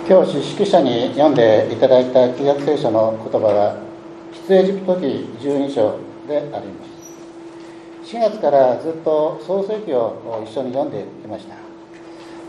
今日指揮者に読んでいただいた旧約聖書の言葉は出エジプト記12章であります。4月からずっと創世記を一緒に読んできました。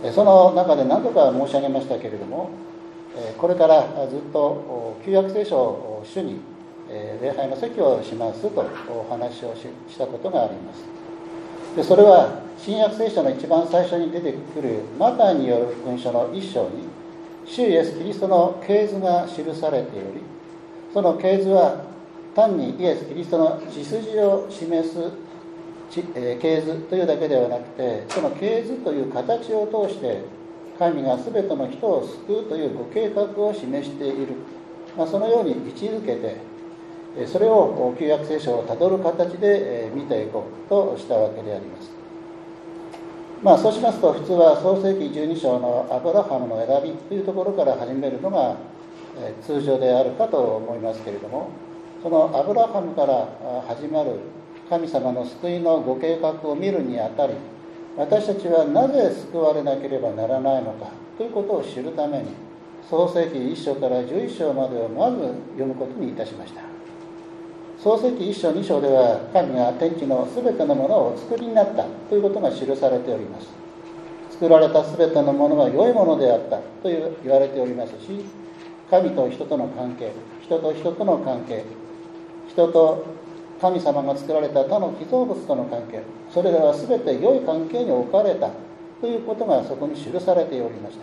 その中で何度か申し上げましたけれども、これからずっと旧約聖書を主に礼拝の席をしますとお話をしたことがあります。でそれは新約聖書の一番最初に出てくるマタイによる福音書の一章に主イエス・キリストの系図が記されており、その系図は単にイエス・キリストの血筋を示す系図というだけではなくて、その系図という形を通して神が全ての人を救うというご計画を示している、そのように位置づけて、それを旧約聖書をたどる形で見ていこうとしたわけであります。そうしますと、普通は創世記12章のアブラハムの選びというところから始めるのが通常であるかと思いますけれども、そのアブラハムから始まる神様の救いのご計画を見るにあたり、私たちはなぜ救われなければならないのかということを知るために、創世記1章から11章までをまず読むことにいたしました。創世記1章2章では、神が天地のすべてのものを作りになったということが記されております。作られたすべてのものは良いものであったと言われておりますし、神と人との関係、人と人との関係、人と神様が作られた他の被造物との関係、それらはすべて良い関係に置かれたということがそこに記されておりました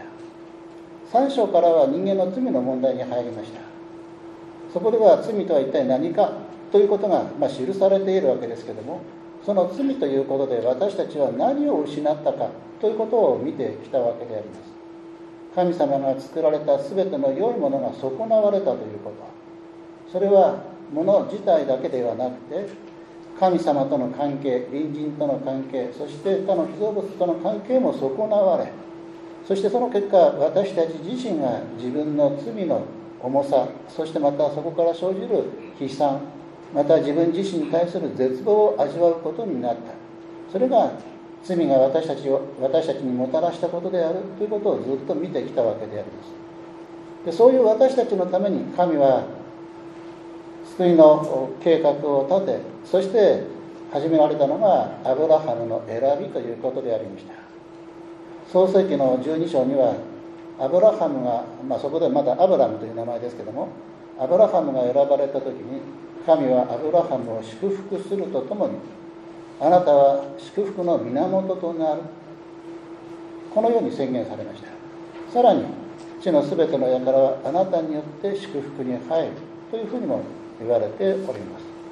。3章からは人間の罪の問題に入りました。そこでは罪とは一体何かということが記されているわけですけれども、その罪ということで私たちは何を失ったかということを見てきたわけであります。神様が作られたすべての良いものが損なわれたということ、それは物自体だけではなくて、神様との関係、隣人との関係、そして他の被造物との関係も損なわれ、そしてその結果、私たち自身が自分の罪の重さ、そしてまたそこから生じる悲惨、また自分自身に対する絶望を味わうことになった。それが罪が私たちにもたらしたことであるということをずっと見てきたわけであります。でそういう私たちのために神は救いの計画を立て、そして始められたのがアブラハムの選びということでありました。創世記の12章にはアブラハムが、そこでまだアブラムという名前ですけども、アブラハムが選ばれた時に神はアブラハムを祝福するとともに、あなたは祝福の源となる、このように宣言されました。さらに地のすべての輩はあなたによって祝福に入るというふうにも言われております。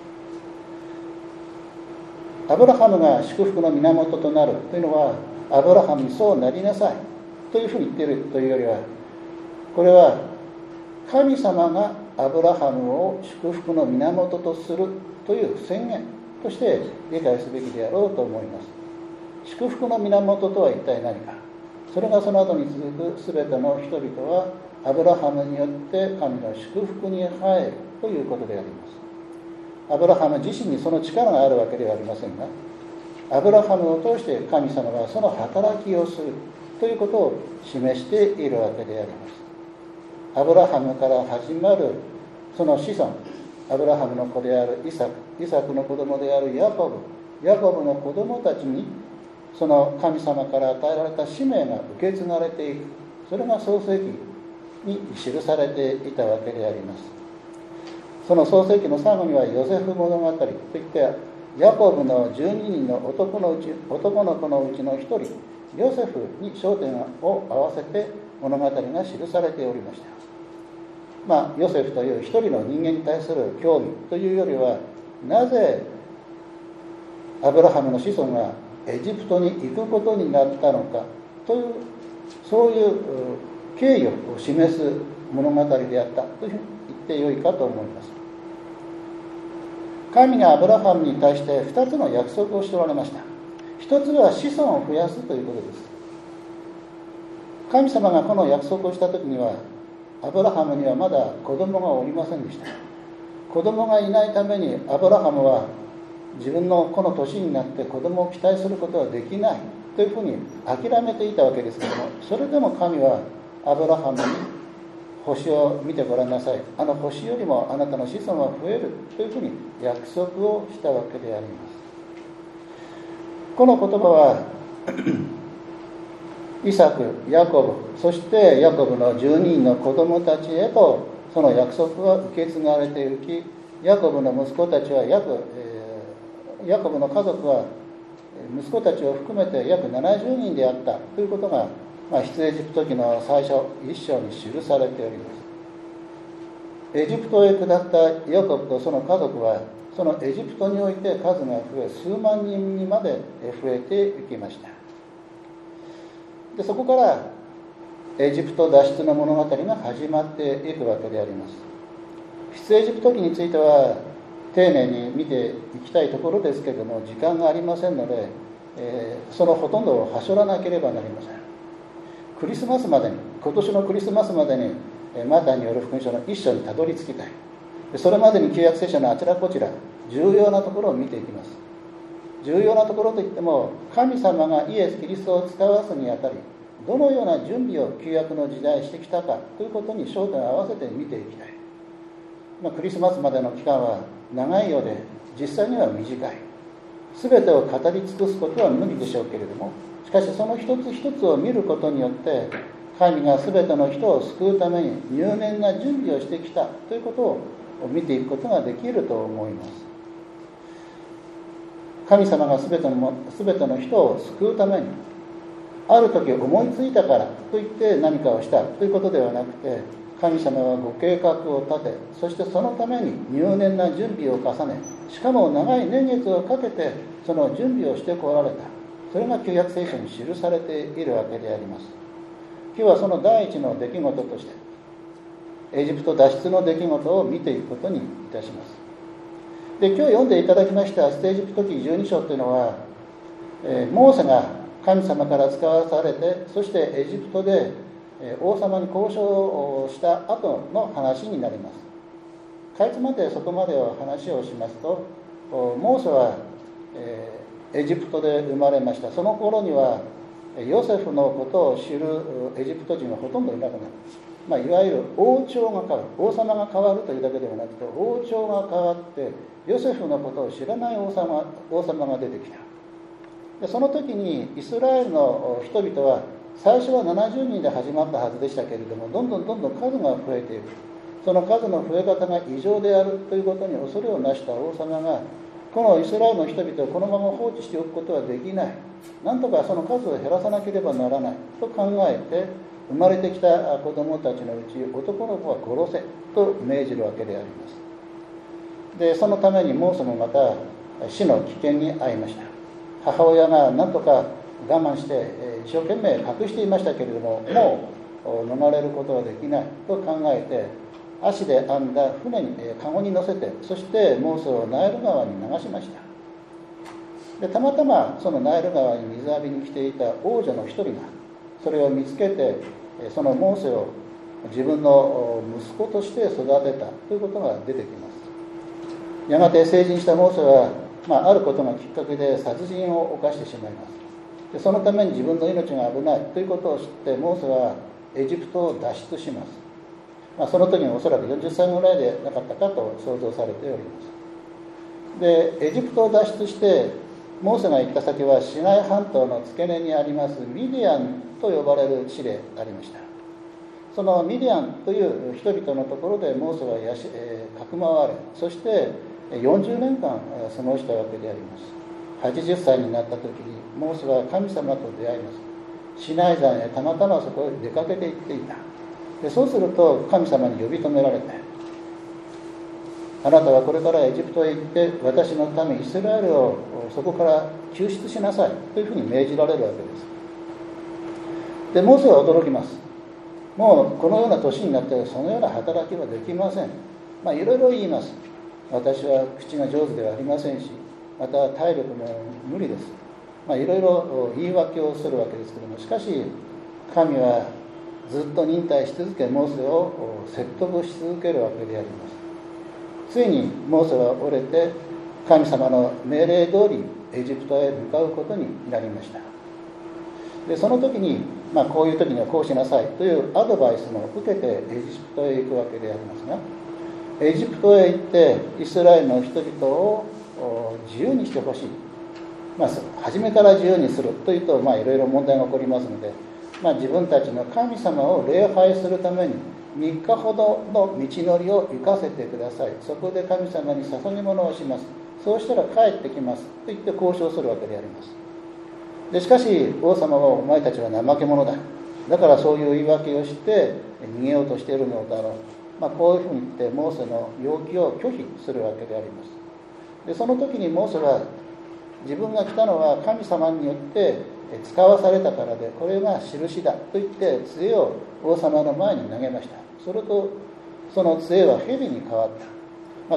アブラハムが祝福の源となるというのは、アブラハムにそうなりなさいというふうに言っているというよりは、これは神様がアブラハムを祝福の源とするという宣言として理解すべきであろうと思います。祝福の源とは一体何か。それがその後に続くすべての人々はアブラハムによって神の祝福に入るということであります。アブラハム自身にその力があるわけではありませんが、アブラハムを通して神様がその働きをするということを示しているわけであります。アブラハムから始まるその子孫、アブラハムの子であるイサク、イサクの子供であるヤコブ、ヤコブの子供たちにその神様から与えられた使命が受け継がれていく、それが創世記に記されていたわけであります。その創世記の最後にはヨセフ物語といってヤコブの12人の男の子のうちの一人ヨセフに焦点を合わせて物語が記されておりました。ヨセフという一人の人間に対する興味というよりは、なぜアブラハムの子孫がエジプトに行くことになったのかという、そういう経緯を示す物語であったというふうに言ってよいかと思います。神がアブラハムに対して2つの約束をしておられました。1つは子孫を増やすということです。神様がこの約束をした時には、アブラハムにはまだ子供がおりませんでした。子供がいないためにアブラハムは自分のこの年になって子供を期待することはできないというふうに諦めていたわけですけれども、それでも神はアブラハムに星を見てごらんなさい、あの星よりもあなたの子孫は増えるというふうに約束をしたわけであります。この言葉はイサク、ヤコブ、そしてヤコブの12人の子供たちへとその約束が受け継がれていき、ヤコブの息子たちはヤコブの家族は息子たちを含めて約70人であったということが、出エジプト記の最初1章に記されております。エジプトへ下ったヤコブとその家族はそのエジプトにおいて数が増え、数万人にまで増えていきました。でそこからエジプト脱出の物語が始まっていくわけであります。出エジプト記については丁寧に見ていきたいところですけれども、時間がありませんので、そのほとんどをはしょらなければなりません。クリスマスまでに、今年のクリスマスまでにマタイによる福音書の一章にたどり着きたい。それまでに旧約聖書のあちらこちら重要なところを見ていきます。重要なところといっても、神様がイエス・キリストを使わすにあたりどのような準備を旧約の時代してきたかということに焦点を合わせて見ていきたい。クリスマスまでの期間は長いようで実際には短い。全てを語り尽くすことは無理でしょうけれども、しかしその一つ一つを見ることによって神が全ての人を救うために入念な準備をしてきたということを見ていくことができると思います。神様が全ての人を救うためにある時思いついたからといって何かをしたということではなくて、神様はご計画を立て、そしてそのために入念な準備を重ね、しかも長い年月をかけてその準備をしてこられた。それが旧約聖書に記されているわけであります。今日はその第一の出来事としてエジプト脱出の出来事を見ていくことにいたします。で、今日読んでいただきました出エジプト記12章というのは、モーセが神様から使わされて、そしてエジプトで王様に交渉をした後の話になります。かいつまんでそこまでを話をしますと、モーセはエジプトで生まれました。その頃にはヨセフのことを知るエジプト人はほとんどいなくなる。いわゆる王朝が変わる、王様が変わるというだけではなくて、王朝が変わってヨセフのことを知らない王様が出てきた。でその時にイスラエルの人々は最初は70人で始まったはずでしたけれども、どんどん数が増えている。その数の増え方が異常であるということに恐れをなした王様が、このイスラエルの人々をこのまま放置しておくことはできない、なんとかその数を減らさなければならないと考えて、生まれてきた子供たちのうち男の子は殺せと命じるわけであります。でそのためにモーセもまた死の危険に遭いました。母親が何とか我慢して一生懸命隠していましたけれども、もう逃れることはできないと考えて、足で編んだ船にカゴに乗せて、そしてモーセをナイル川に流しました。でたまたまそのナイル川に水浴びに来ていた王女の一人がそれを見つけて、そのモーセを自分の息子として育てたということが出てきます。やがて成人したモーセは、あることがきっかけで殺人を犯してしまいます。でそのために自分の命が危ないということを知って、モーセはエジプトを脱出します。その時におそらく40歳ぐらいでなかったかと想像されております。でエジプトを脱出してモーセが行った先はシナイ半島の付け根にありますミディアンと呼ばれる地でありました。そのミディアンという人々のところでモーセはかくまわれ、そして40年間過ごしたわけであります。80歳になった時にモーセは神様と出会います。シナイ山へたまたまそこへ出かけて行っていた。でそうすると神様に呼び止められて、あなたはこれからエジプトへ行って私の民イスラエルをそこから救出しなさいというふうに命じられるわけです。でモーセは驚きます。もうこのような年になってそのような働きはできません。いろいろ言います。私は口が上手ではありませんし、また体力も無理です。いろいろ言い訳をするわけですけども、しかし神はずっと忍耐し続け、モーセを説得し続けるわけであります。ついにモーセは折れて神様の命令通りエジプトへ向かうことになりました。でその時にこういう時にはこうしなさいというアドバイスも受けてエジプトへ行くわけでありますが、エジプトへ行ってイスラエルの人々を自由にしてほしい、初めから自由にするというと、いろいろ問題が起こりますので、自分たちの神様を礼拝するために3日ほどの道のりを行かせてください、そこで神様に捧げ物をします、そうしたら帰ってきますと言って交渉するわけであります。でしかし王様は、お前たちは怠け者だ、だからそういう言い訳をして逃げようとしているのだろう、こういうふうに言ってモーセの要求を拒否するわけであります。でその時にモーセは、自分が来たのは神様によって使わされたからで、これが印だと言って杖を王様の前に投げました。それとその杖は蛇に変わった。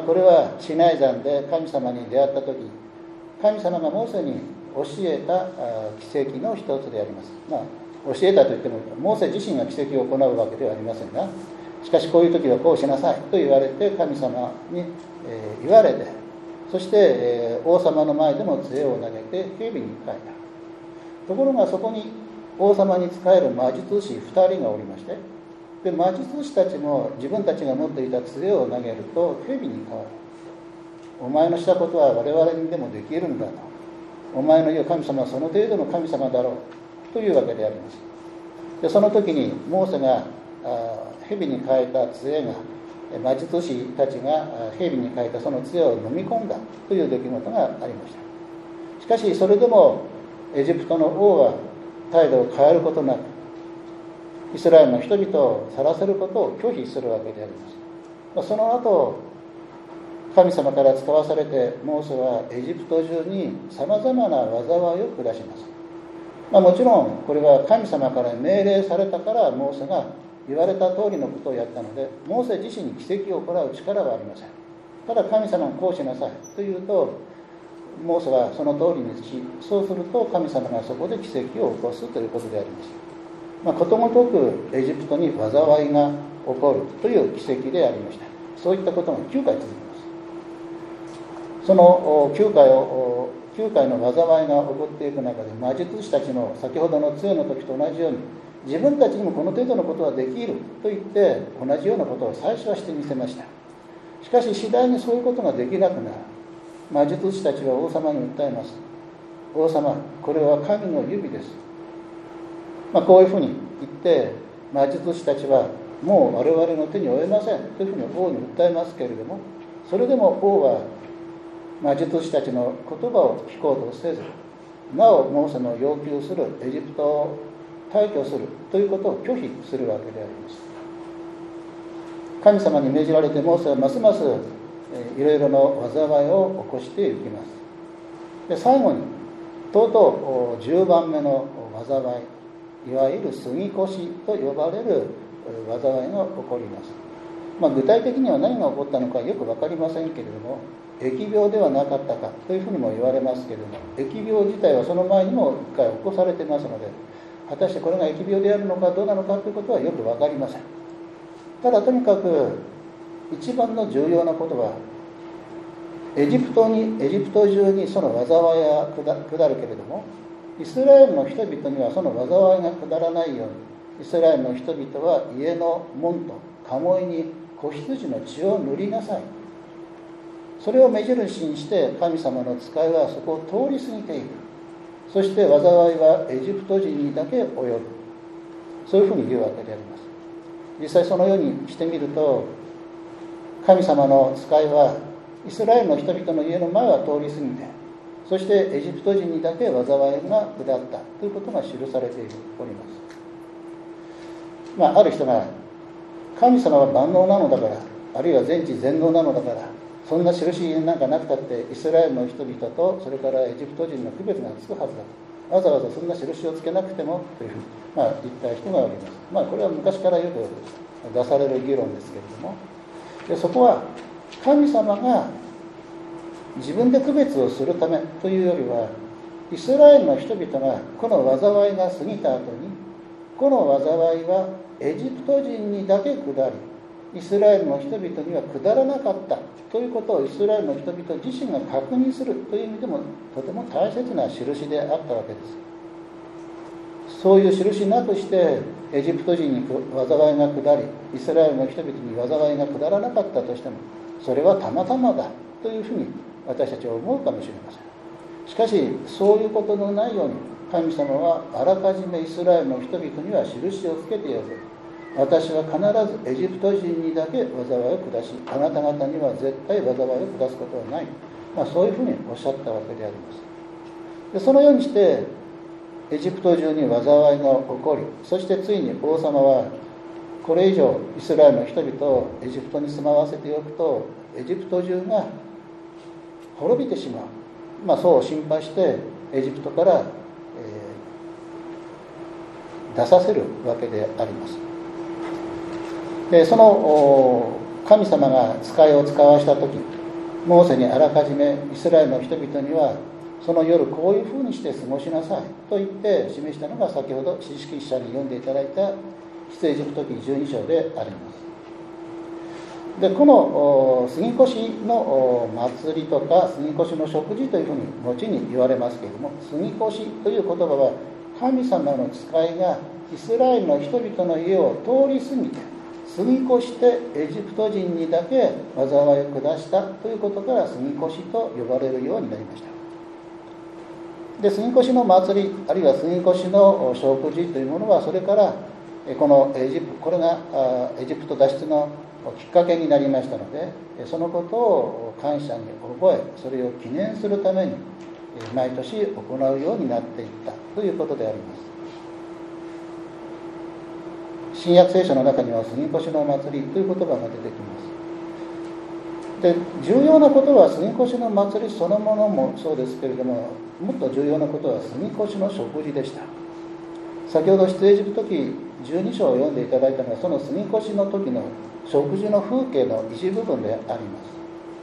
これはシナイ山で神様に出会った時、神様がモーセに教えた奇跡の一つであります。教えたといってもモーセ自身が奇跡を行うわけではありませんが、しかしこういう時はこうしなさいと言われて、神様に言われて、そして王様の前でも杖を投げて蛇に変えた。ところがそこに王様に仕える魔術師2人がおりまして、で魔術師たちも自分たちが持っていた杖を投げると蛇に変わる。お前のしたことは我々にでもできるんだと、お前の言う神様はその程度の神様だろうというわけであります。でその時にモーセが蛇に変えた杖が、魔術師たちが蛇に変えたその杖を飲み込んだという出来事がありました。しかしそれでもエジプトの王は態度を変えることなく、イスラエルの人々を去らせることを拒否するわけであります。その後、神様から使わされてモーセはエジプト中にさまざまな災いを下します。もちろんこれは神様から命令されたからモーセが言われた通りのことをやったので、モーセ自身に奇跡を行う力はありません。ただ神様がこうしなさいというと、モーセはその通りにし、そうすると神様がそこで奇跡を起こすということであります。ことごとくエジプトに災いが起こるという奇跡でありました。そういったことが9回続きます。その9回の災いが起こっていく中で、魔術師たちの先ほどの杖の時と同じように、自分たちにもこの程度のことはできると言って同じようなことを最初はしてみせました。しかし次第にそういうことができなくなる。魔術師たちは王様に訴えます。王様、これは神の指です。こういうふうに言って魔術師たちはもう我々の手に負えませんというふうに王に訴えますけれども、それでも王は魔術師たちの言葉を聞こうとせず、なおモーセの要求するエジプトを退去するということを拒否するわけであります。神様に命じられてモーセはますますいろいろな災いを起こしていきます。で最後にとうとう10番目の災い、いわゆる杉越と呼ばれる災いが起こります。具体的には何が起こったのかよく分かりませんけれども、疫病ではなかったかというふうにも言われますけれども、疫病自体はその前にも1回起こされていますので、果たしてこれが疫病であるのかどうなのかということはよく分かりません。ただとにかく一番の重要なことは、エジプト中にその災いが下るけれども、イスラエルの人々にはその災いが下らないように、イスラエルの人々は家の門と鴨居に子羊の血を塗りなさい、それを目印にして神様の使いはそこを通り過ぎていく。そして災いはエジプト人にだけ及ぶ、そういうふうに言うわけであります。実際そのようにしてみると、神様の使いはイスラエルの人々の家の前は通り過ぎて、そしてエジプト人にだけ災いが下ったということが記されております。ある人が、神様は万能なのだから、あるいは全知全能なのだから、そんな印なんかなくたってイスラエルの人々とそれからエジプト人の区別がつくはずだと、わざわざそんな印をつけなくてもというふうに言った人がおります。これは昔からよく出される議論ですけれども、でそこは神様が自分で区別をするためというよりは、イスラエルの人々がこの災いが過ぎた後に、この災いはエジプト人にだけ下り、イスラエルの人々には下らなかったということをイスラエルの人々自身が確認するという意味でもとても大切な印であったわけです。 そういう印なくしてエジプト人に災いが下り、イスラエルの人々に災いが下らなかったとしても、それはたまたまだというふうに私たちは思うかもしれません。しかしそういうことのないように、神様はあらかじめイスラエルの人々には印をつけておく。私は必ずエジプト人にだけ災いを下し、あなた方には絶対災いを下すことはない、そういうふうにおっしゃったわけであります。でそのようにしてエジプト中に災いが起こり、そしてついに王様はこれ以上イスラエルの人々をエジプトに住まわせておくとエジプト中が滅びてしまう、そう心配してエジプトから、出させるわけであります。でその神様が使いを使わした時、モーセにあらかじめイスラエルの人々にはその夜こういうふうにして過ごしなさいと言って示したのが、先ほど知識者に読んでいただいた出エジプト記12章であります。でこの杉越の祭りとか杉越の食事というふうに後に言われますけれども、杉越という言葉は神様の使いがイスラエルの人々の家を通り過ぎて過ぎ越してエジプト人にだけ災いを下したということから過ぎ越と呼ばれるようになりました。で過ぎ越の祭り、あるいは過ぎ越の食事というものは、それからこのこれがエジプト脱出のきっかけになりましたので、そのことを感謝に覚え、それを記念するために毎年行うようになっていったということであります。新約聖書の中には杉越の祭りという言葉が出てきます。で重要なことは杉越の祭りそのものもそうですけれども、もっと重要なことは杉越の食事でした。先ほど出エジプト記12章を読んでいただいたのは、その杉越の時の食事の風景の一部分であります。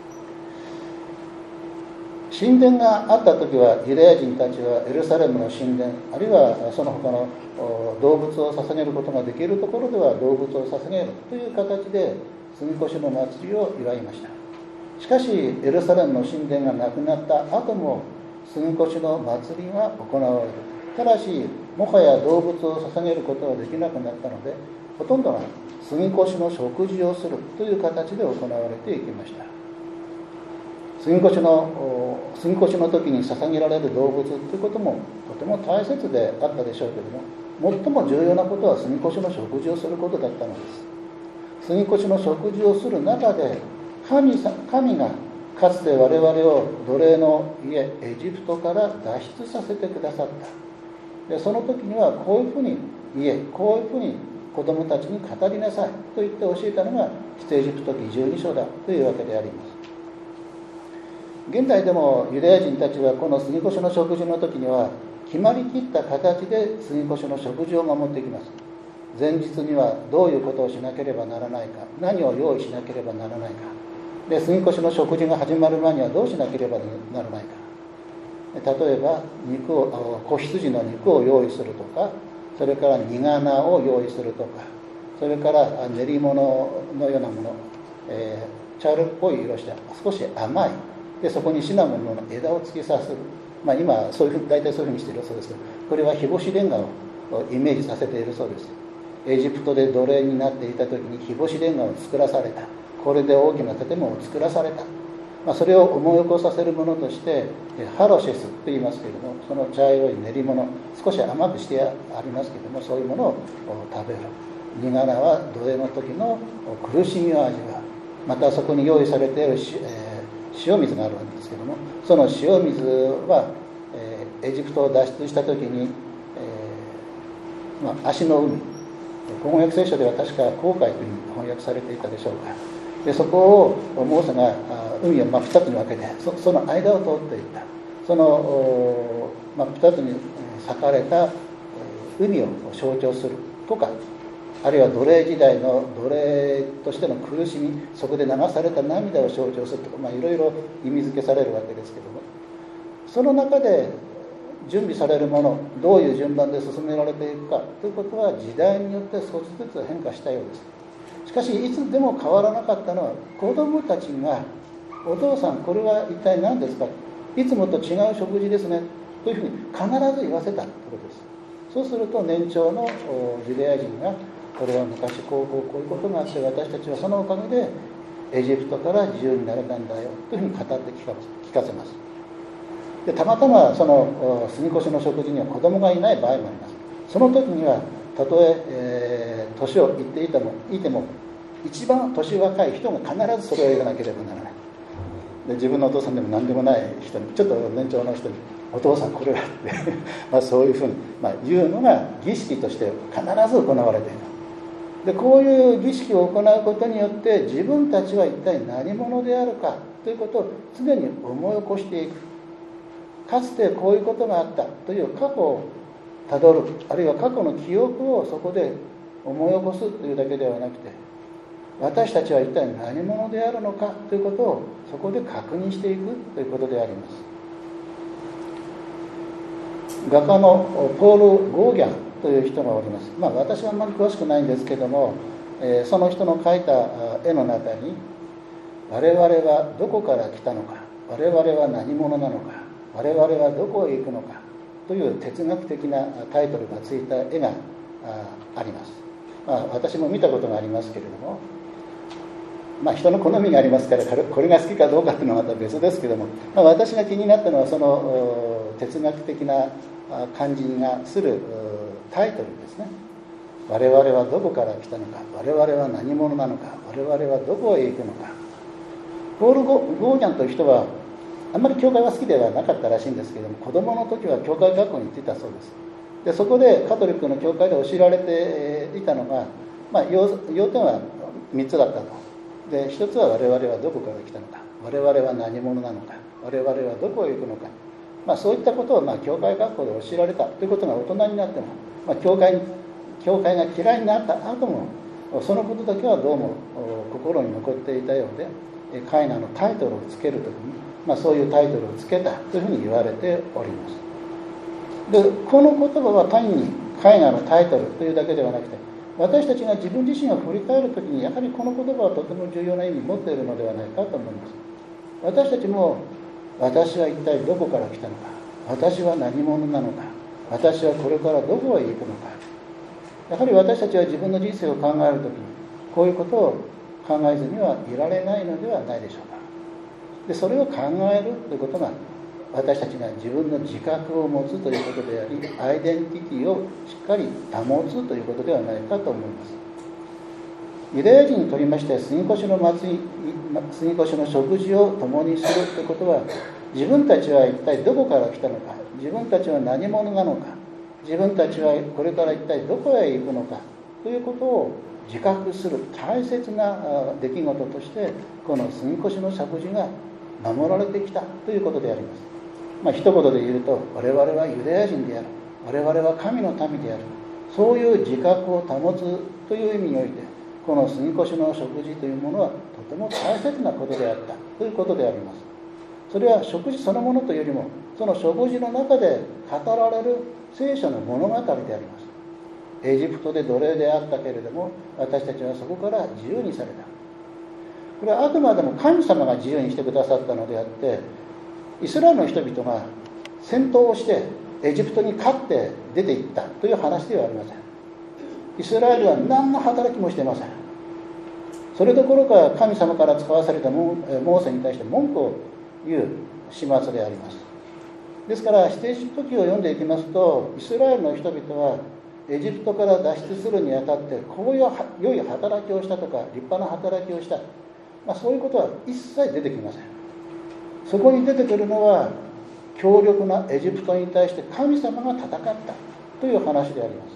神殿があった時はユダヤ人たちはエルサレムの神殿、あるいはその他の動物を捧げることができるところでは動物を捧げるという形で杉越の祭りを祝いました。しかしエルサレムの神殿がなくなった後も杉越の祭りが行われる。ただしもはや動物を捧げることはできなくなったので、ほとんどが杉越の食事をするという形で行われていきました。杉越の時に捧げられる動物ということもとても大切であったでしょうけれども、最も重要なことは杉越の食事をすることだったのです。杉越の食事をする中で神がかつて我々を奴隷の家エジプトから脱出させてくださった。でその時にはこういうふうにこういうふうに子供たちに語りなさいと言って教えたのが出エジプト記12章だというわけであります。現代でもユダヤ人たちはこの杉越の食事の時には決まりきった形で杉越の食事を守っていきます。前日にはどういうことをしなければならないか、何を用意しなければならないか、で杉越の食事が始まる前にはどうしなければならないか、例えば子羊の肉を用意するとか、それから煮仮名を用意するとか、それから練り物のようなもの、茶色っぽい色して少し甘い、でそこにシナモンの枝を突き刺す、今大体そういうふうにしているそうですけど、これは日干しレンガをイメージさせているそうです。エジプトで奴隷になっていた時に日干しレンガを作らされた、これで大きな建物を作らされた、それを思い起こさせるものとしてハロシェスと言いますけれども、その茶色い練り物、少し甘くしてありますけれども、そういうものを食べる。煮仮名は奴隷の時の苦しみを味わう。またそこに用意されている塩水があるんですけども、その塩水は、エジプトを脱出した時に、足の海、翻訳聖書では確か紅海というふうに翻訳されていたでしょうか。でそこをモーセが海を真っ二つに分けて、その間を通っていった、その真っ二つに裂かれた海を象徴するとか、あるいは奴隷時代の奴隷としての苦しみ、そこで流された涙を象徴するとか、いろいろ意味付けされるわけですけども、その中で準備されるもの、どういう順番で進められていくかということは時代によって少しずつ変化したようです。しかしいつでも変わらなかったのは、子供たちがお父さんこれは一体何ですか、いつもと違う食事ですねというふうに必ず言わせたということです。 そうすると年長のユダヤ人が、これは昔こういうことがあって、私たちはそのおかげでエジプトから自由になれたんだよというふうに語って聞かせます。でたまたまその杉越の食事には子供がいない場合もあります。その時にはたとえ年をいっていても一番年若い人が必ずそれを言わなければならない。で自分のお父さんでも何でもない人に、ちょっと年長の人にお父さんこれはってそういうふうに、言うのが儀式として必ず行われている。でこういう儀式を行うことによって自分たちは一体何者であるかということを常に思い起こしていく。かつてこういうことがあったという過去をたどる、あるいは過去の記憶をそこで思い起こすというだけではなくて、私たちは一体何者であるのかということをそこで確認していくということであります。画家のポール・ゴーギャンという人がおります。私はあんまり詳しくないんですけども、その人の描いた絵の中に、我々はどこから来たのか、我々は何者なのか、我々はどこへ行くのかという哲学的なタイトルがついた絵があります。私も見たことがありますけれども、人の好みがありますからこれが好きかどうかというのはまた別ですけども、私が気になったのはその哲学的な感じがするタイトルですね。我々はどこから来たのか、我々は何者なのか、我々はどこへ行くのか。ポール・ゴーギャンという人はあんまり教会は好きではなかったらしいんですけども、子供の時は教会学校に行っていたそうです。でそこでカトリックの教会で教えられていたのが、要点は3つだったと。で一つは我々はどこから来たのか、我々は何者なのか、我々はどこへ行くのか、そういったことを教会学校で教えられたということが大人になっても、教会が嫌いになった後もそのことだけはどうも心に残っていたようで、絵画のタイトルをつけるときに、そういうタイトルをつけたというふうに言われております。でこの言葉は単に絵画のタイトルというだけではなくて、私たちが自分自身を振り返るときにやはりこの言葉はとても重要な意味を持っているのではないかと思います。私たちも、私は一体どこから来たのか、私は何者なのか、私はこれからどこへ行くのか。やはり私たちは自分の人生を考えるときにこういうことを考えずにはいられないのではないでしょうか。でそれを考えるということが、私たちが自分の自覚を持つということであり、アイデンティティをしっかり保つということではないかと思います。ユダヤ人にとりまして杉越の食事を共にするということは、自分たちは一体どこから来たのか、自分たちは何者なのか、自分たちはこれから一体どこへ行くのかということを自覚する大切な出来事として、この杉越の食事が守られてきたということであります。一言で言うと、我々はユダヤ人である、我々は神の民である、そういう自覚を保つという意味において、この杉越の食事というものはとても大切なことであったということであります。それは食事そのものというよりも、その食事の中で語られる聖書の物語であります。エジプトで奴隷であったけれども、私たちはそこから自由にされた。これはあくまでも神様が自由にしてくださったのであって、イスラエルの人々が戦闘をしてエジプトに勝って出て行ったという話ではありません。イスラエルは何の働きもしていません。それどころか神様から使わされたモーセに対して文句を言う始末であります。ですから出エジプト記を読んでいきますと、イスラエルの人々はエジプトから脱出するにあたってこういう良い働きをしたとか立派な働きをした、そういうことは一切出てきません。そこに出てくるのは、強力なエジプトに対して神様が戦ったという話であります。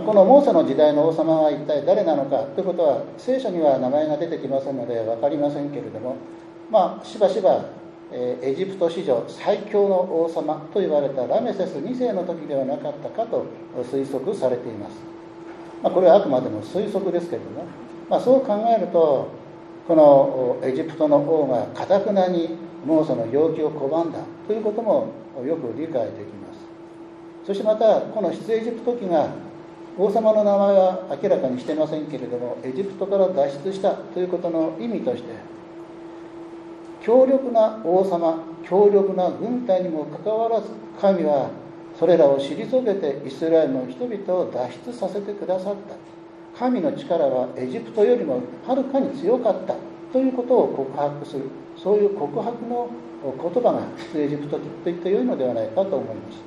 このモーセの時代の王様は一体誰なのかということは聖書には名前が出てきませんので分かりませんけれども、しばしばエジプト史上最強の王様と言われたラメセス2世の時ではなかったかと推測されています。これはあくまでも推測ですけれども、そう考えると、このエジプトの王が堅くなにモーセの要求を拒んだということもよく理解できます。そしてまたこの出エジプト記が王様の名前は明らかにしていませんけれども、エジプトから脱出したということの意味として、強力な王様、強力な軍隊にもかかわらず、神はそれらを退けてイスラエルの人々を脱出させてくださった。神の力はエジプトよりもはるかに強かったということを告白する、そういう告白の言葉が出エジプト記と言ってよいのではないかと思います。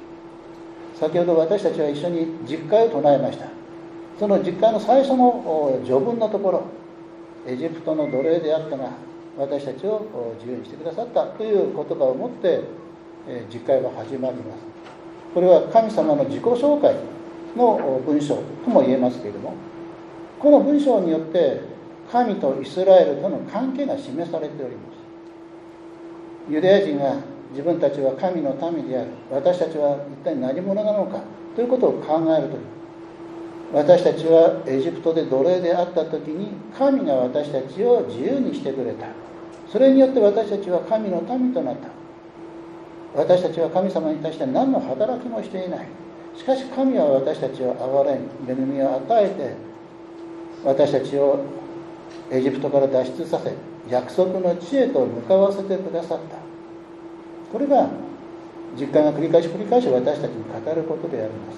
先ほど私たちは一緒に実会を唱えました。その実会の最初の序文のところ、エジプトの奴隷であったが私たちを自由にしてくださったという言葉をもって実会は始まります。これは神様の自己紹介の文章とも言えますけれども、この文章によって神とイスラエルとの関係が示されております。ユダヤ人が自分たちは神の民である、私たちは一体何者なのかということを考えるとき、私たちはエジプトで奴隷であったときに神が私たちを自由にしてくれた。それによって私たちは神の民となった。私たちは神様に対して何の働きもしていない。しかし神は私たちを憐れみ、恵みを与えて、私たちをエジプトから脱出させ、約束の地へと向かわせてくださった。これが実感が繰り返し私たちに語ることであります。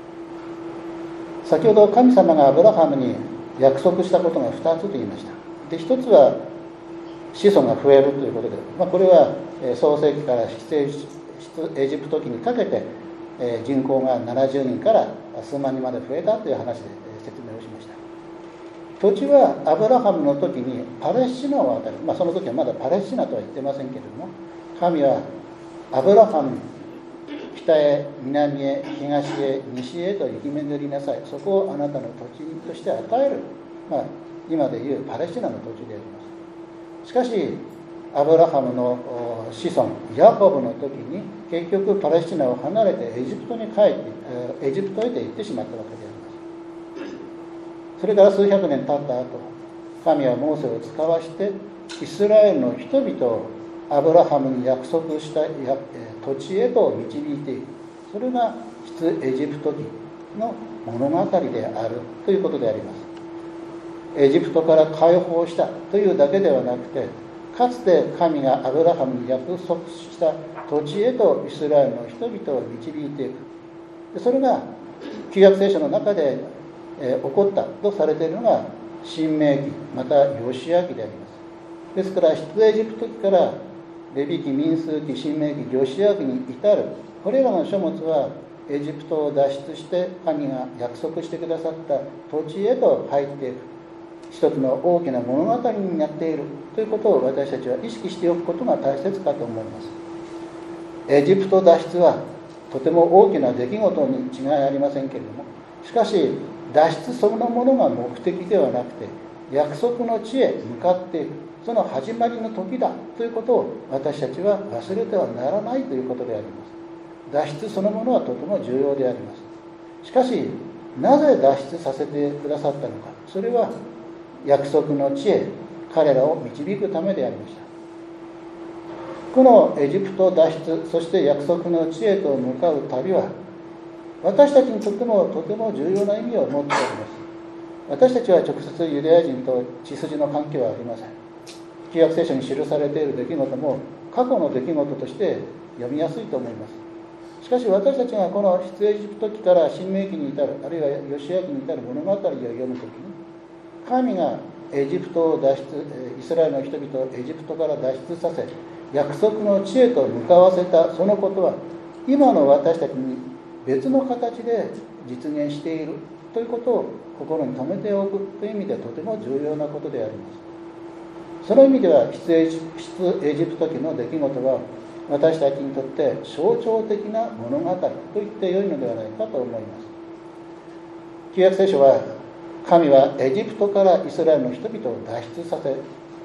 先ほど神様がアブラハムに約束したことが2つと言いました。で、1つは子孫が増えるということで、これは創世記から出エジプト記にかけて人口が70人から数万人まで増えたという話で説明をしました。土地はアブラハムの時にパレスチナを与える、その時はまだパレスチナとは言ってませんけれども、神はアブラハムに北へ南へ東へ西へと行き巡りなさい、そこをあなたの土地として与える、今でいうパレスチナの土地であります。しかしアブラハムの子孫ヤコブの時に結局パレスチナを離れてエジプトへと行ってしまったわけであります。それから数百年経った後、神はモーセを使わしてイスラエルの人々をアブラハムに約束した土地へと導いていく。それが出エジプト記の物語であるということであります。エジプトから解放したというだけではなくて、かつて神がアブラハムに約束した土地へとイスラエルの人々を導いていく。それが旧約聖書の中で起こったとされているのが新明記またヨシア記であります。ですから出エジプト記からレビ記、民数記、新明記、ヨシア記に至るこれらの書物はエジプトを脱出して神が約束してくださった土地へと入っていく一つの大きな物語になっているということを私たちは意識しておくことが大切かと思います。エジプト脱出はとても大きな出来事に違いありませんけれども、しかし脱出そのものが目的ではなくて約束の地へ向かっていく、その始まりの時だということを私たちは忘れてはならないということであります。脱出そのものはとても重要であります。しかしなぜ脱出させてくださったのか、それは約束の地へ彼らを導くためでありました。このエジプト脱出、そして約束の地へと向かう旅は私たちにとってもとても重要な意味を持っております。私たちは直接ユダヤ人と血筋の関係はありません。旧約聖書に記されている出来事も過去の出来事として読みやすいと思います。しかし私たちがこの出エジプト記から新明記に至る、あるいはヨシア記に至る物語を読むときに、神がエジプトを脱出、イスラエルの人々をエジプトから脱出させ約束の地へと向かわせたそのことは今の私たちに別の形で実現しているということを心に留めておくという意味でとても重要なことであります。その意味では出エジプト記の出来事は私たちにとって象徴的な物語と言ってよいのではないかと思います。旧約聖書は神はエジプトからイスラエルの人々を脱出させ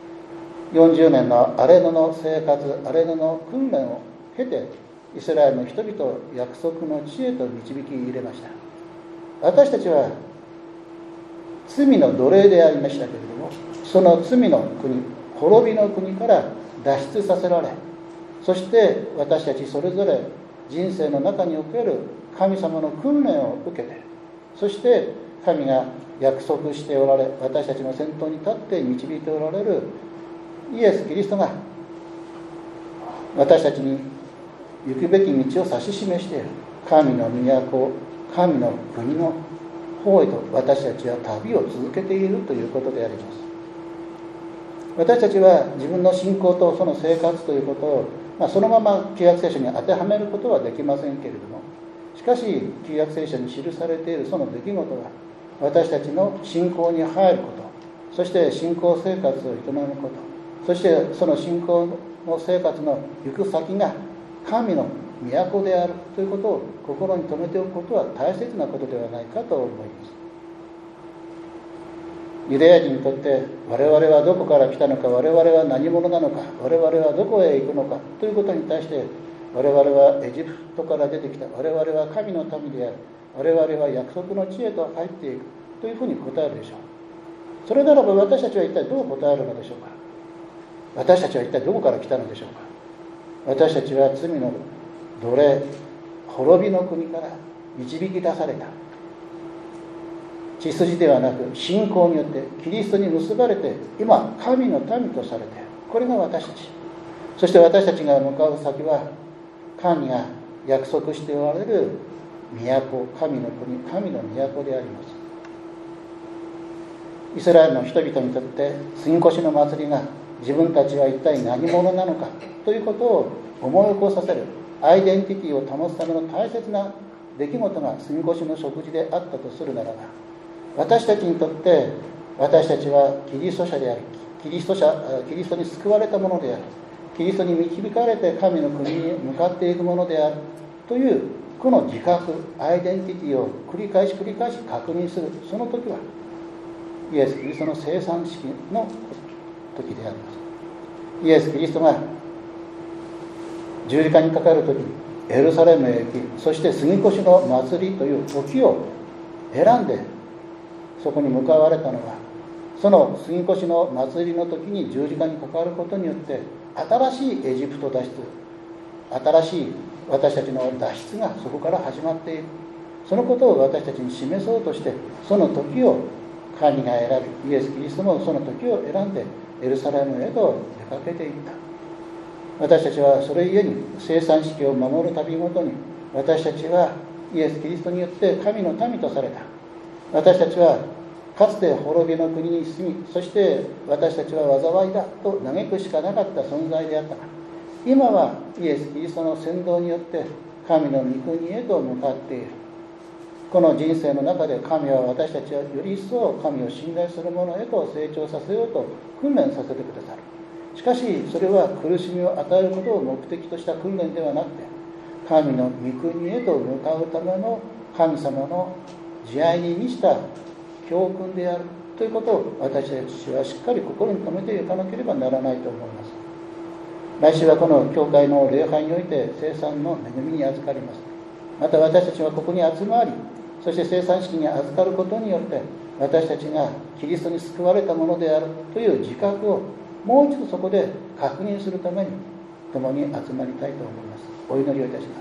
40年の荒れ野の生活、荒れ野の訓練を経てイスラエルの人々を約束の地へと導き入れました。私たちは罪の奴隷でありましたけれども、その罪の国、滅びの国から脱出させられ、そして私たちそれぞれ人生の中における神様の訓練を受けて、そして神が約束しておられ、私たちの先頭に立って導いておられるイエス・キリストが私たちに行くべき道を指し示している。 神の都、神の国の方へと私たちは旅を続けているということであります。私たちは自分の信仰とその生活ということを、そのまま旧約聖書に当てはめることはできませんけれども、しかし旧約聖書に記されているその出来事が私たちの信仰に入ること、そして信仰生活を営むこと、そしてその信仰の生活の行く先が神の都であるということを心に留めておくことは大切なことではないかと思います。ユダヤ人にとって我々はどこから来たのか、我々は何者なのか、我々はどこへ行くのかということに対して、我々はエジプトから出てきた、我々は神の民である、我々は約束の地へと入っていくというふうに答えるでしょう。それならば私たちは一体どう答えるのでしょうか。私たちは一体どこから来たのでしょうか。私たちは罪の奴隷、滅びの国から導き出された血筋ではなく信仰によってキリストに結ばれて今神の民とされて、これが私たち。そして私たちが向かう先は神が約束しておられる都、神の国、神の都であります。イスラエルの人々にとって杉越の祭りが自分たちは一体何者なのかということを思い起こさせるアイデンティティを保つための大切な出来事が杉越の食事であったとするならば、私たちにとって私たちはキリスト者であり、キリストに救われたものである、キリストに導かれて神の国に向かっていくものであるというこの自覚、アイデンティティを繰り返し確認するその時はイエス・キリストの生産式の時であります。イエス・キリストが十字架にかかる時にエルサレムへ行き、そして杉越の祭りという時を選んでそこに向かわれたのは、その杉越の祭りの時に十字架にかかることによって新しいエジプト脱出、新しい私たちの脱出がそこから始まっている。そのことを私たちに示そうとして、その時を神が選び、イエス・キリストもその時を選んでエルサレムへと出かけていった。私たちはそれゆえに生産式を守る旅ごとに、私たちはイエス・キリストによって神の民とされた。私たちはかつて滅びの国に住み、そして私たちは災いだと嘆くしかなかった存在であったが、今はイエス・キリストの先導によって神の御国へと向かっている。この人生の中で神は私たちはより一層神を信頼する者へと成長させようと訓練させてくださる。しかしそれは苦しみを与えることを目的とした訓練ではなくて、神の御国へと向かうための神様の慈愛に満ちた教訓であるということを私たちはしっかり心に留めていかなければならないと思います。来週はこの教会の礼拝において聖餐の恵みに預かります。また私たちはここに集まり、そして聖餐式に預かることによって私たちがキリストに救われたものであるという自覚をもう一度そこで確認するために共に集まりたいと思います。お祈りをいたします。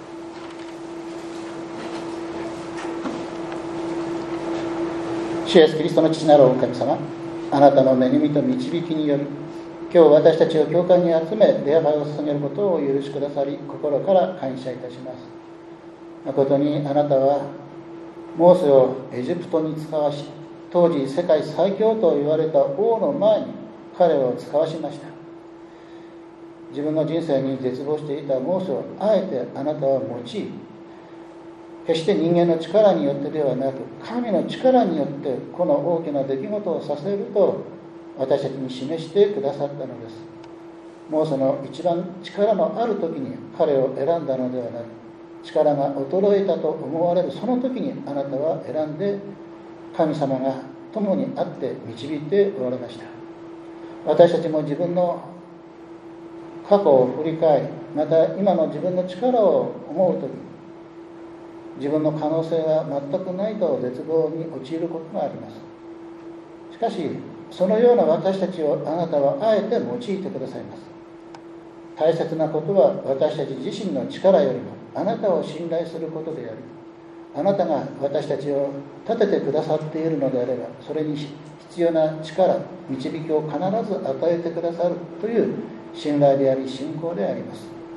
主イエスキリストの父なるお神様、あなたの恵みと導きにより今日私たちを教会に集め礼拝を捧げることをお許しくださり、心から感謝いたします。誠にあなたはモーセをエジプトに使わし、当時世界最強と言われた王の前に彼を使わしました。自分の人生に絶望していたモーセをあえてあなたは用い、決して人間の力によってではなく神の力によってこの大きな出来事をさせると私たちに示してくださったのです。モーセの一番力のある時に彼を選んだのではなく、力が衰えたと思われるその時にあなたは選んで神様が共にあって導いておられました。私たちも自分の過去を振り返り、また今の自分の力を思う時、自分の可能性が全くないと絶望に陥ることがあります。しかしそのような私たちをあなたはあえて用いてくださいます。大切なことは私たち自身の力よりもあなたを信頼することであり、あなたが私たちを立ててくださっているのであれば、それに必要な力、導きを必ず与えてくださるという信頼であり信仰であります。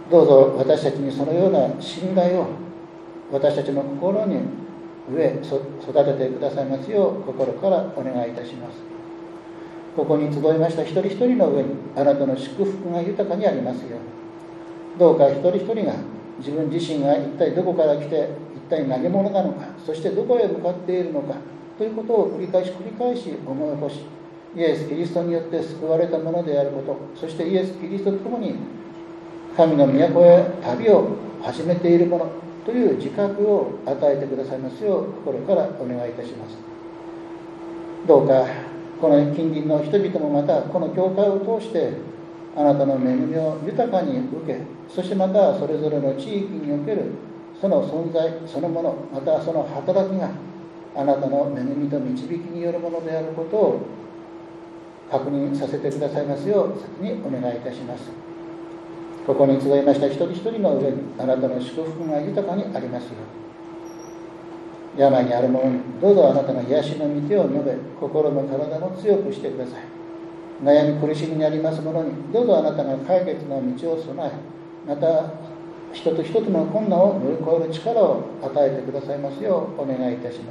どうぞ私たちにそのような信頼を私たちの心に植え育ててくださいますよう心からお願いいたします。ここに集いました一人一人の上にあなたの祝福が豊かにありますよう、どうか一人一人が自分自身が一体どこから来て一体何者なのか、そしてどこへ向かっているのかということを繰り返し思い起こし、イエス・キリストによって救われたものであること、そしてイエス・キリストと共に神の都へ旅を始めているものという自覚を与えてくださいますよう心からお願いいたします。どうかこの近隣の人々もまたこの教会を通してあなたの恵みを豊かに受け、そしてまたそれぞれの地域におけるその存在そのもの、またその働きがあなたの恵みと導きによるものであることを確認させてくださいますよう先にお願いいたします。ここに集いました一人一人の上にあなたの祝福が豊かにありますよう、病にある者にどうぞあなたの癒しの御手を述べ、心も体も強くしてください。悩み苦しみにあります者にどうぞあなたが解決の道を備え、また一つ一つの困難を乗り越える力を与えてくださいますようお願いいたします。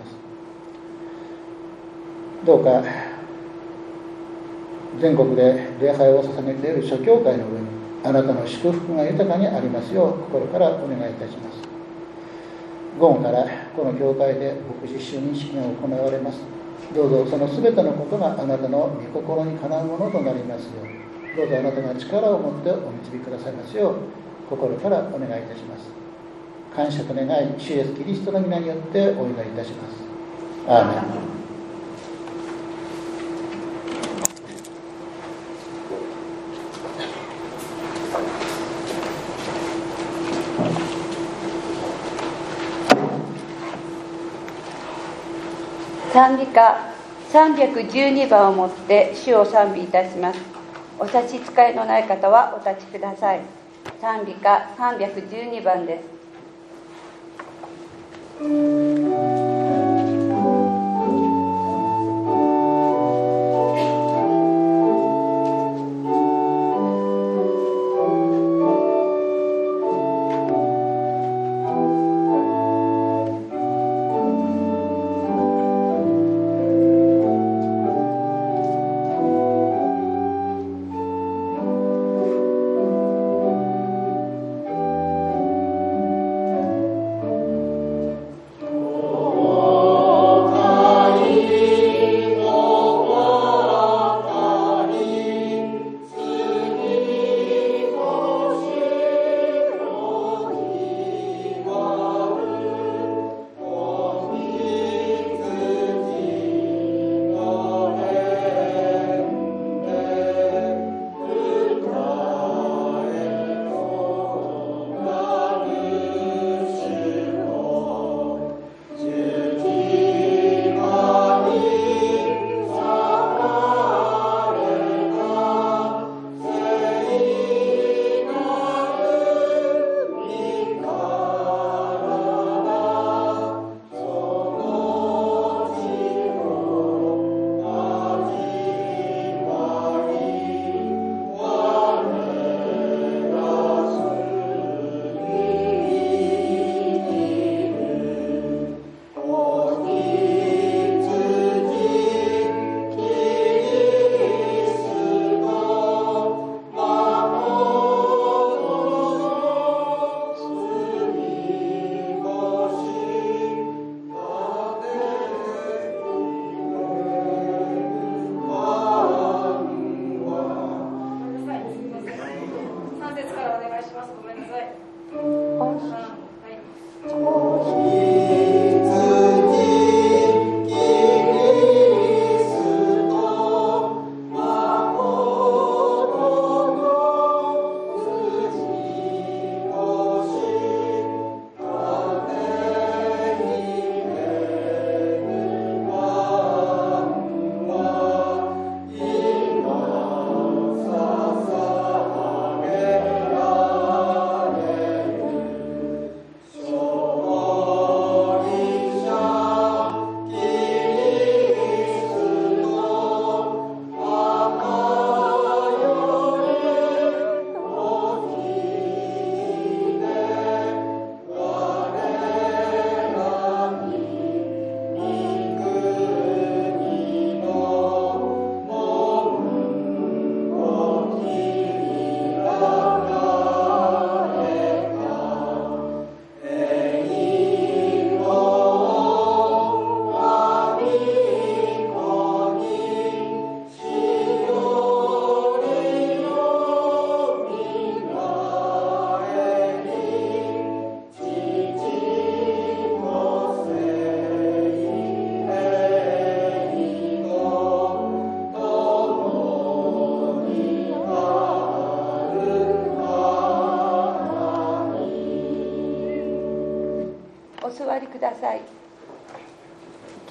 どうか全国で礼拝を捧げている諸教会の上にあなたの祝福が豊かにありますよう心からお願いいたします。午後からこの教会で牧師就任式が行われます。どうぞその全てのことがあなたの御心にかなうものとなりますよう、どうぞあなたが力を持ってお導きくださいますよう心からお願いいたします。感謝と願い、主イエスキリストの皆によってお祈りいたします。アーメン。 賛美歌312番をもって主を賛美いたします。お差し支えのない方はお立ちください。賛美歌312番です。 Oh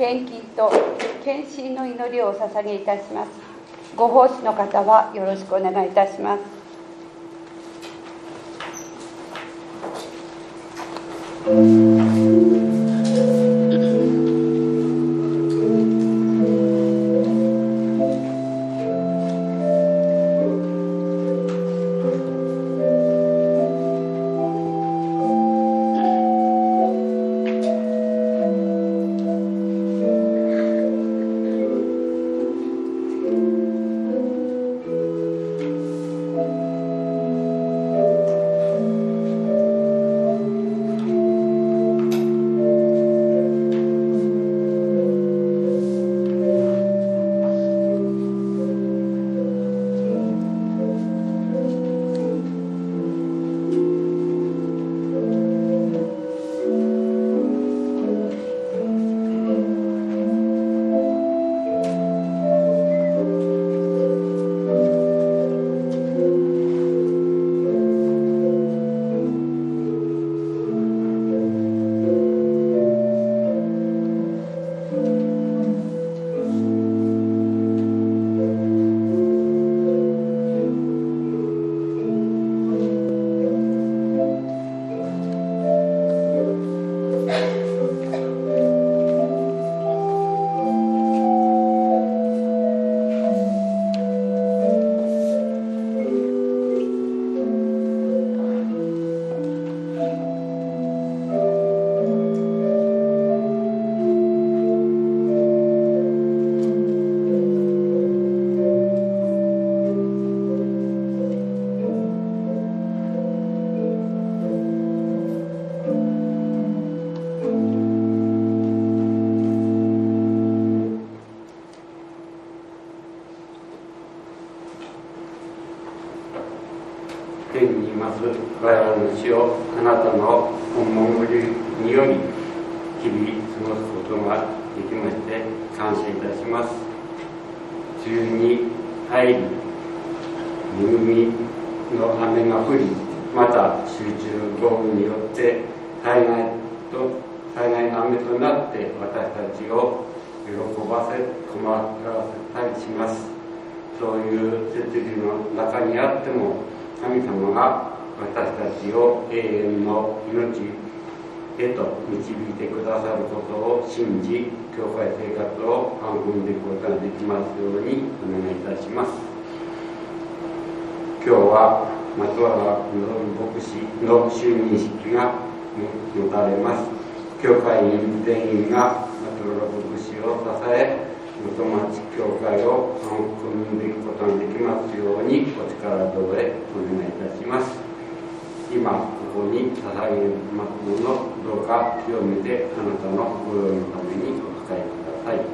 献金と献身の祈りをお捧げいたします。ご奉仕の方はよろしくお願いいたします。 天にいます我らの主よ、あなたの御守りにより日々過ごすことができまして感謝いたします。梅雨に入り、恵みの雨が降り、また集中豪雨によって災害の雨となって私たちを喜ばせ困らせたりします。そういう設備の中にあっても神様が私たちを永遠の命へと導いてくださることを信じ、教会生活を育んでいくことができますようにお願いいたします。今日は松原牧師の就任式が持たれます。教会員全員が松原牧師を支え、元町教会を育んでいくことができますようにお力添えお願いいたします。今ここに捧げますもの、どうか清めてあなたのご用のためにお使いください。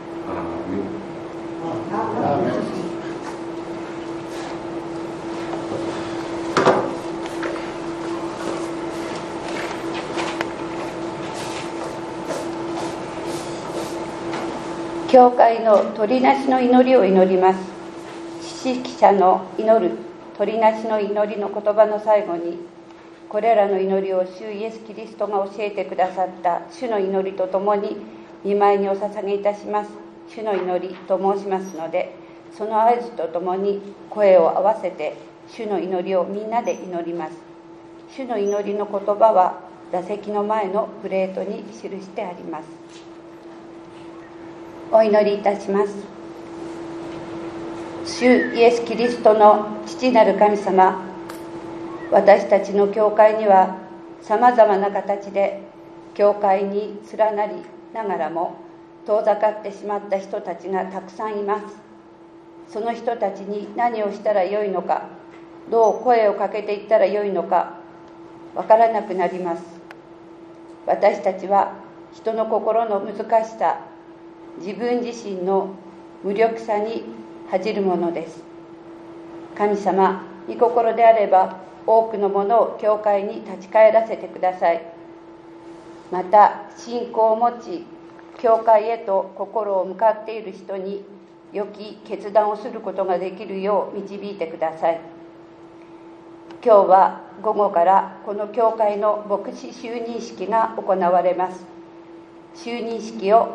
アーメン。 教会の取りなしの祈りを祈ります。知識者の祈る取りなしの祈りの言葉の最後に、これらの祈りを主イエス・キリストが教えてくださった主の祈りとともに御前にお捧げいたします。主の祈りと申しますので、その合図とともに声を合わせて主の祈りをみんなで祈ります。主の祈りの言葉は座席の前のプレートに記してあります。お祈りいたします。主イエス・キリストの父なる神様、私たちの教会にはさまざまな形で教会に連なりながらも遠ざかってしまった人たちがたくさんいます。その人たちに何をしたらよいのか、どう声をかけていったらよいのかわからなくなります。私たちは人の心の難しさ、自分自身の無力さに恥じるものです。神様、御心であれば多くのものを教会に立ち返らせてください。また信仰を持ち教会へと心を向かっている人に良き決断をすることができるよう導いてください。今日は午後からこの教会の牧師就任式が行われます。就任式を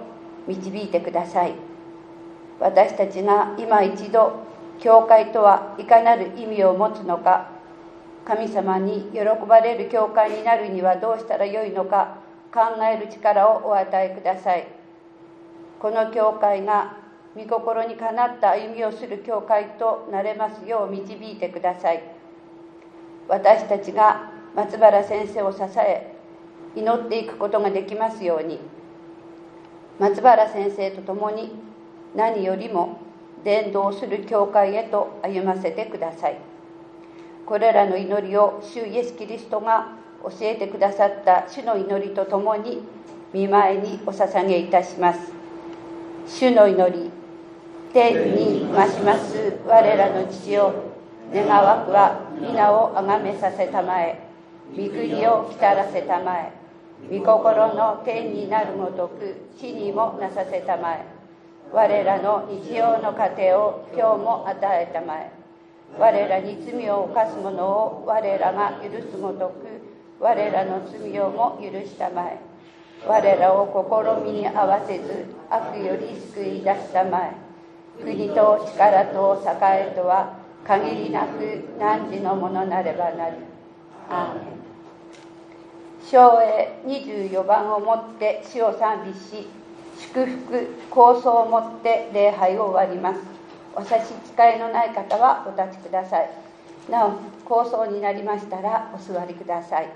導いてください。私たちが今一度教会とはいかなる意味を持つのか、神様に喜ばれる教会になるにはどうしたらよいのか考える力をお与えください。この教会が御心にかなった歩みをする教会となれますよう導いてください。私たちが松原先生を支え祈っていくことができますように、松原先生と共に何よりも伝道する教会へと歩ませてください。これらの祈りを主イエスキリストが教えてくださった主の祈りとともに御前にお捧げいたします。主の祈り。天に増します我らの父よ、願わくは皆をあがめさせたまえ、御国を来たらせたまえ、御心の天になるごとく地にもなさせたまえ。我らの日曜の糧を今日も与えたまえ。我らに罪を犯す者を我らが許すごとく我らの罪をも許したまえ。我らを試みに合わせず悪より救い出したまえ。国と力と栄とは限りなく汝のものなればなり。アーメン。唱詠24番をもって主を賛美し、祝福高僧をもって礼拝を終わります。お差し支えのない方はお立ちください。なお高僧になりましたらお座りください。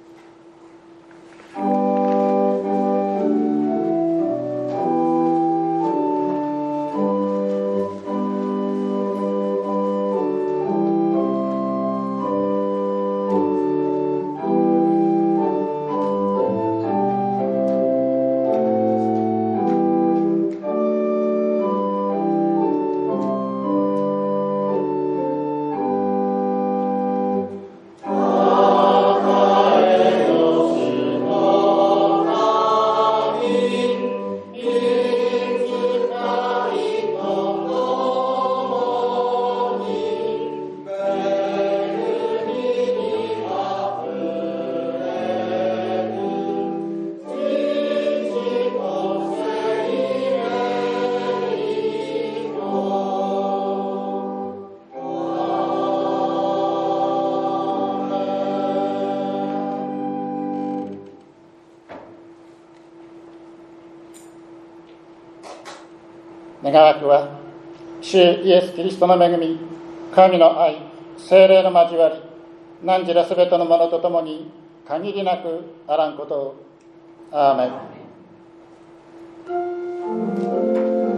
願わくは主イエス・キリストの恵み、神の愛、聖霊の交わり、汝らすべてのものとともに限りなくあらんことを。アーメン。